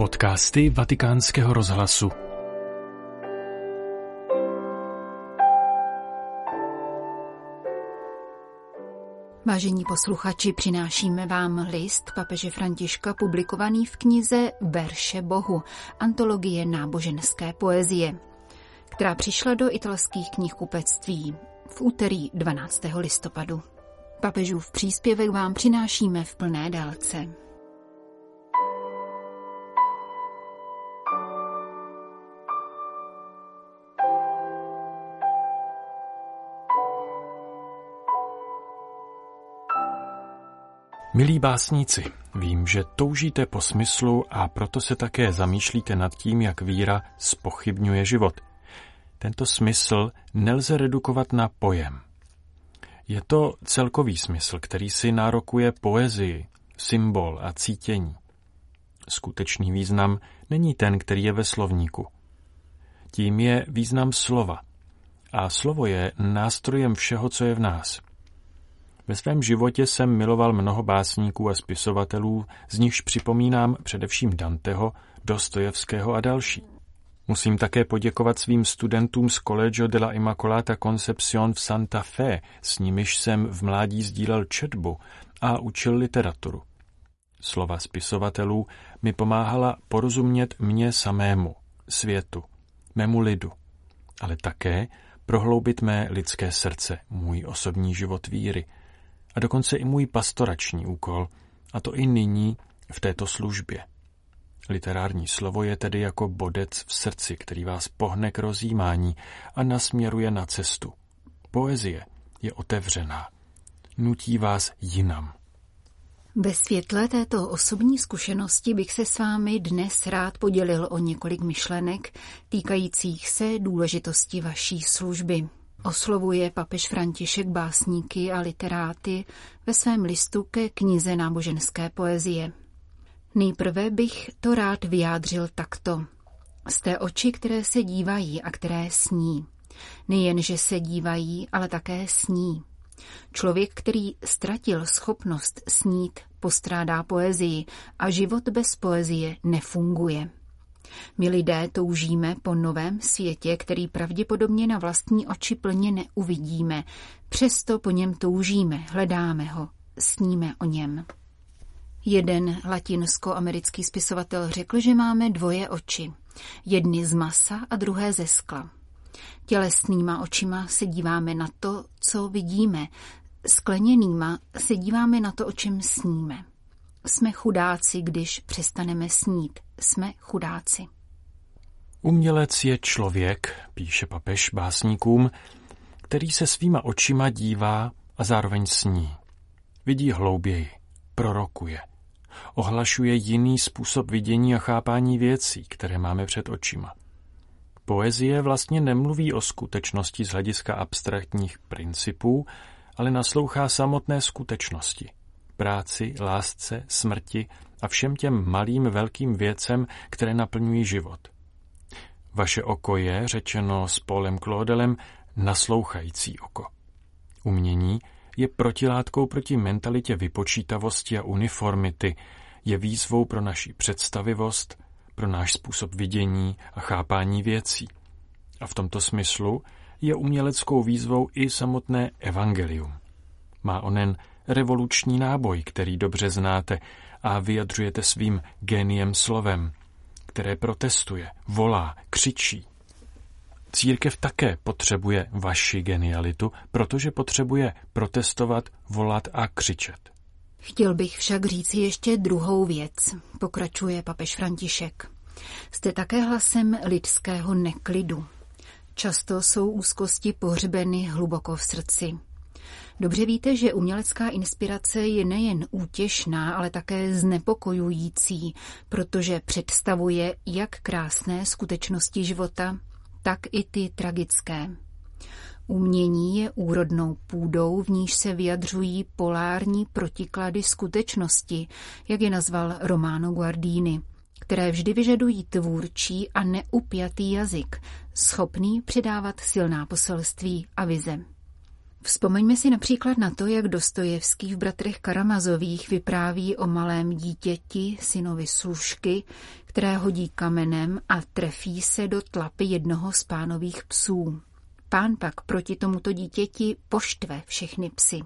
Podcasty Vatikánského rozhlasu. Vážení posluchači, přinášíme vám list papeže Františka publikovaný v knize Verše Bohu, antologie náboženské poezie, která přišla do italských knihkupectví v úterý 12. listopadu. Papežův příspěvek vám přinášíme v plné délce. Milí básníci, vím, že toužíte po smyslu a proto se také zamýšlíte nad tím, jak víra zpochybňuje život. Tento smysl nelze redukovat na pojem. Je to celkový smysl, který si nárokuje poezii, symbol a cítění. Skutečný význam není ten, který je ve slovníku. Tím je význam slova. A slovo je nástrojem všeho, co je v nás. Ve svém životě jsem miloval mnoho básníků a spisovatelů, z nichž připomínám především Danteho, Dostojevského a další. Musím také poděkovat svým studentům z Collegio della Immacolata Concepción v Santa Fe, s nimiž jsem v mládí sdílel četbu a učil literaturu. Slova spisovatelů mi pomáhala porozumět mně samému, světu, mému lidu, ale také prohloubit mé lidské srdce, můj osobní život víry, a dokonce i můj pastorační úkol, a to i nyní v této službě. Literární slovo je tedy jako bodec v srdci, který vás pohne k rozjímání a nasměruje na cestu. Poezie je otevřená, nutí vás jinam. Ve světle této osobní zkušenosti bych se s vámi dnes rád podělil o několik myšlenek týkajících se důležitosti vaší služby. Oslovuje papež František básníky a literáty ve svém listu ke knize náboženské poezie. Nejprve bych to rád vyjádřil takto. Jste oči, které se dívají a které sní. Nejen, že se dívají, ale také sní. Člověk, který ztratil schopnost snít, postrádá poezii a život bez poezie nefunguje. My lidé toužíme po novém světě, který pravděpodobně na vlastní oči plně neuvidíme. Přesto po něm toužíme, hledáme ho, sníme o něm. Jeden latinsko-americký spisovatel řekl, že máme dvoje oči. Jedny z masa a druhé ze skla. Tělesnýma očima se díváme na to, co vidíme. Skleněnýma se díváme na to, o čem sníme. Jsme chudáci, když přestaneme snít. Jsme chudáci. Umělec je člověk, píše papež básníkům, který se svýma očima dívá a zároveň sní. Vidí hlouběji, prorokuje. Ohlašuje jiný způsob vidění a chápání věcí, které máme před očima. Poezie vlastně nemluví o skutečnosti z hlediska abstraktních principů, ale naslouchá samotné skutečnosti. Práci, lásce, smrti a všem těm malým velkým věcem, které naplňují život. Vaše oko je, řečeno s Paulem Claudelem, naslouchající oko. Umění je protilátkou proti mentalitě vypočítavosti a uniformity, je výzvou pro naši představivost, pro náš způsob vidění a chápání věcí. A v tomto smyslu je uměleckou výzvou i samotné evangelium. Má onen revoluční náboj, který dobře znáte a vyjadřujete svým géniem slovem, které protestuje, volá, křičí. Církev také potřebuje vaši genialitu, protože potřebuje protestovat, volat a křičet. Chtěl bych však říci ještě druhou věc, pokračuje papež František. Jste také hlasem lidského neklidu. Často jsou úzkosti pohřbeny hluboko v srdci. Dobře víte, že umělecká inspirace je nejen útěšná, ale také znepokojující, protože představuje jak krásné skutečnosti života, tak i ty tragické. Umění je úrodnou půdou, v níž se vyjadřují polární protiklady skutečnosti, jak je nazval Romano Guardini, které vždy vyžadují tvůrčí a neupjatý jazyk, schopný předávat silná poselství a vize. Vzpomeňme si například na to, jak Dostojevský v Bratrech Karamazových vypráví o malém dítěti, synovi služky, které hodí kamenem a trefí se do tlapy jednoho z Pánových psů. Pán pak proti tomuto dítěti poštve všechny psy.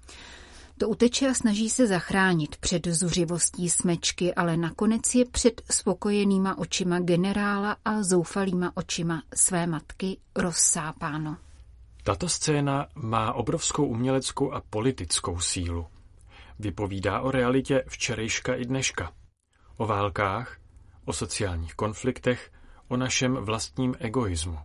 To uteče a snaží se zachránit před zuřivostí smečky, ale nakonec je před spokojenýma očima generála a zoufalýma očima své matky rozsápáno. Tato scéna má obrovskou uměleckou a politickou sílu. Vypovídá o realitě včerejška i dneška. O válkách, o sociálních konfliktech, o našem vlastním egoismu.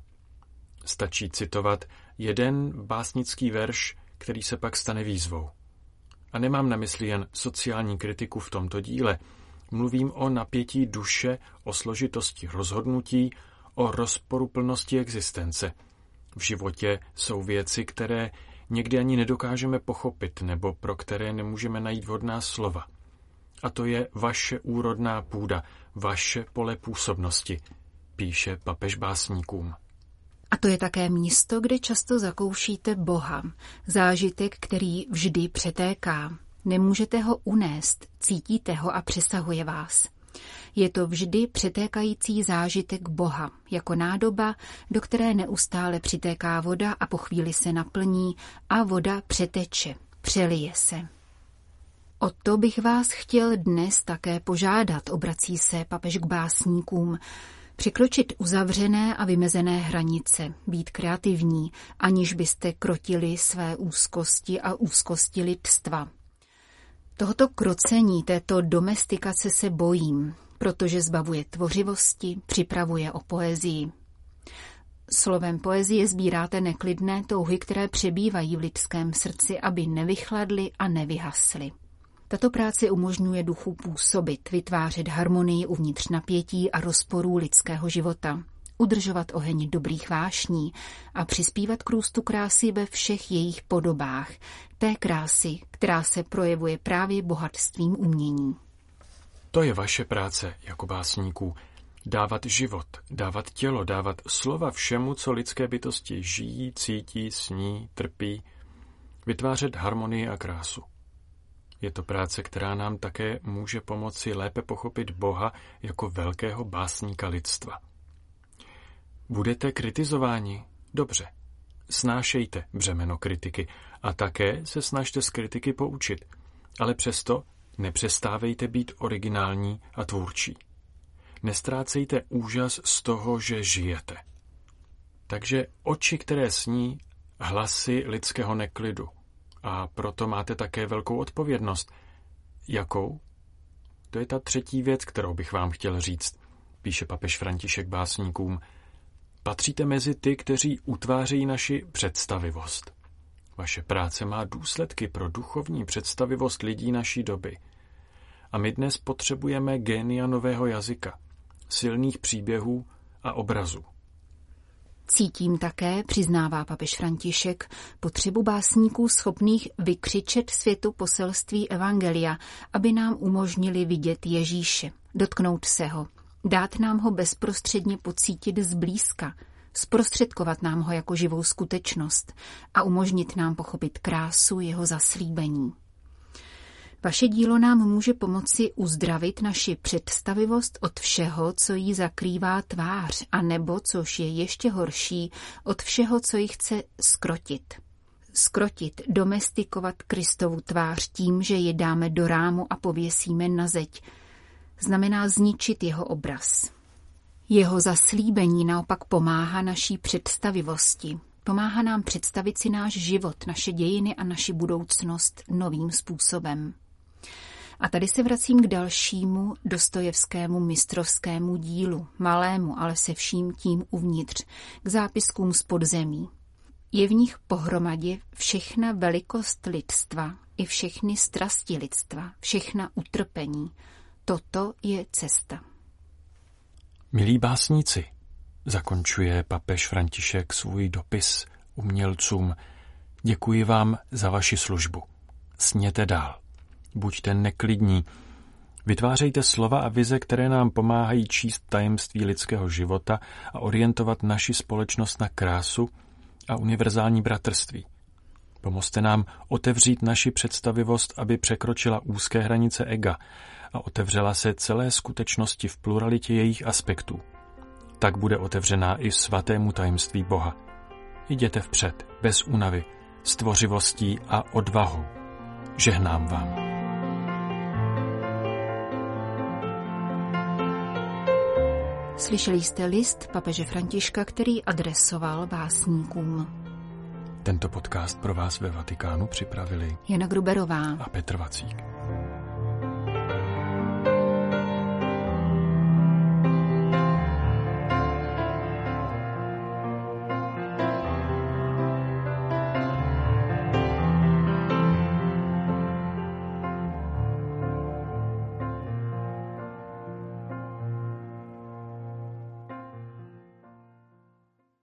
Stačí citovat jeden básnický verš, který se pak stane výzvou. A nemám na mysli jen sociální kritiku v tomto díle. Mluvím o napětí duše, o složitosti rozhodnutí, o rozporuplnosti existence. V životě jsou věci, které někdy ani nedokážeme pochopit nebo pro které nemůžeme najít vhodná slova. A to je vaše úrodná půda, vaše pole působnosti, píše papež básníkům. A to je také místo, kde často zakoušíte Boha, zážitek, který vždy přetéká. Nemůžete ho unést, cítíte ho a přesahuje vás. Je to vždy přetékající zážitek Boha, jako nádoba, do které neustále přitéká voda a po chvíli se naplní a voda přeteče, přelije se. O to bych vás chtěl dnes také požádat, obrací se papež k básníkům. Překročit uzavřené a vymezené hranice, být kreativní, aniž byste krotili své úzkosti a úzkosti lidstva. Tohoto krocení, této domestikace se bojím, protože zbavuje tvořivosti, připravuje o poezii. Slovem poezie sbíráte neklidné touhy, které přebývají v lidském srdci, aby nevychladly a nevyhasly. Tato práce umožňuje duchu působit, vytvářet harmonii uvnitř napětí a rozporů lidského života, udržovat oheň dobrých vášní a přispívat k růstu krásy ve všech jejich podobách, té krásy, která se projevuje právě bohatstvím umění. To je vaše práce jako básníků. Dávat život, dávat tělo, dávat slova všemu, co lidské bytosti žijí, cítí, sní, trpí, vytvářet harmonii a krásu. Je to práce, která nám také může pomoci lépe pochopit Boha jako velkého básníka lidstva. Budete kritizováni? Dobře. Snášejte břemeno kritiky a také se snažte z kritiky poučit, ale přesto nepřestávejte být originální a tvůrčí. Nestrácejte úžas z toho, že žijete. Takže oči, které sní, hlasy lidského neklidu. A proto máte také velkou odpovědnost. Jakou? To je ta třetí věc, kterou bych vám chtěl říct, píše papež František básníkům. Patříte mezi ty, kteří utvářejí naši představivost. Vaše práce má důsledky pro duchovní představivost lidí naší doby. A my dnes potřebujeme génia nového jazyka, silných příběhů a obrazů. Cítím také, přiznává papež František, potřebu básníků schopných vykřičet světu poselství evangelia, aby nám umožnili vidět Ježíše, dotknout se ho, dát nám ho bezprostředně pocítit zblízka, zprostředkovat nám ho jako živou skutečnost a umožnit nám pochopit krásu jeho zaslíbení. Vaše dílo nám může pomoci uzdravit naši představivost od všeho, co jí zakrývá tvář, anebo, což je ještě horší, od všeho, co ji chce skrotit. Skrotit, domestikovat Kristovu tvář tím, že ji dáme do rámu a pověsíme na zeď, znamená zničit jeho obraz. Jeho zaslíbení naopak pomáhá naší představivosti. Pomáhá nám představit si náš život, naše dějiny a naši budoucnost novým způsobem. A tady se vracím k dalšímu Dostojevskému mistrovskému dílu, malému, ale se vším tím uvnitř, k zápiskům z podzemí. Je v nich pohromadě všechna velikost lidstva i všechny strasti lidstva, všechna utrpení. Toto je cesta. Milí básníci, zakončuje papež František svůj dopis umělcům. Děkuji vám za vaši službu. Sněte dál. Buďte neklidní. Vytvářejte slova a vize, které nám pomáhají číst tajemství lidského života a orientovat naši společnost na krásu a univerzální bratrství. Pomozte nám otevřít naši představivost, aby překročila úzké hranice ega a otevřela se celé skutečnosti v pluralitě jejich aspektů. Tak bude otevřená i svatému tajemství Boha. Jděte vpřed, bez únavy, s tvořivostí a odvahou. Žehnám vám. Slyšeli jste list papeže Františka, který adresoval básníkům. Tento podcast pro vás ve Vatikánu připravili Jana Gruberová a Petr Vacík.